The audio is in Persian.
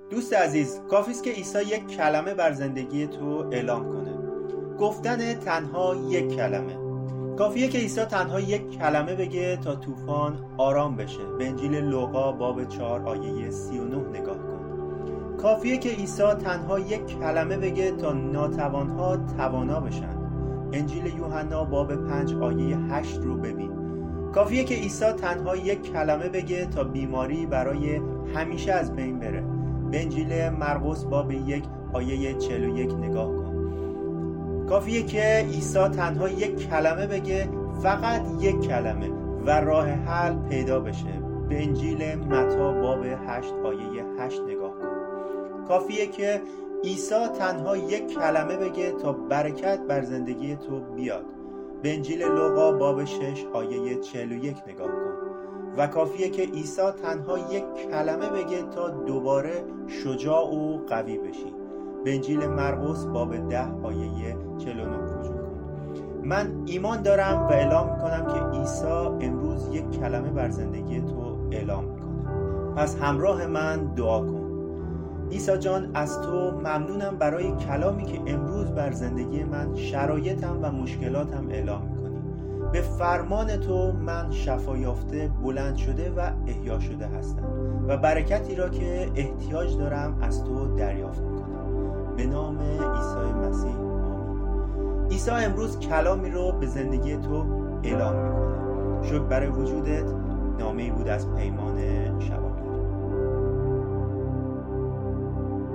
دوست عزیز، کافی است که عیسی یک کلمه بر زندگی تو اعلام کنه. گفتن تنها یک کلمه. کافیه که عیسی تنها یک کلمه بگه تا طوفان آرام بشه. به انجیل لوقا باب 4 آیه 39 نگاه کن. کافیه که عیسی تنها یک کلمه بگه تا ناتوانها توانا بشن. انجیل یوحنا باب 5 آیه 8 رو ببین. کافیه که عیسی تنها یک کلمه بگه تا بیماری برای همیشه از بین بره. به انجیل مرقس باب 1 آیه 41 نگاه کن. کافیه که عیسی تنها یک کلمه بگه، فقط یک کلمه، و راه حل پیدا بشه. به انجیل متی باب 8 آیه 8 نگاه کن. کافیه که عیسی تنها یک کلمه بگه تا برکت بر زندگی تو بیاد. به انجیل لوقا باب 6 آیه 41 نگاه کن. و کافیه که عیسی تنها یک کلمه بگه تا دوباره شجاع و قوی بشی. به انجیل مرقس باب 10 آیه 49 رجوع کن. من ایمان دارم و اعلام میکنم که عیسی امروز یک کلمه بر زندگی تو اعلام میکنه. پس همراه من دعا کن. عیسی جان، از تو ممنونم برای کلامی که امروز بر زندگی من، شرایطم و مشکلاتم اعلام میکنی. به فرمان تو من شفا یافته، بلند شده و احیا شده هستم و برکتی را که احتیاج دارم از تو دریافت میکنم. به نام عیسی مسیح آمین. عیسی امروز کلامی رو به زندگی تو اعلام میکنه. شکر برای وجودت. نامه‌ای بود از پیمان شب.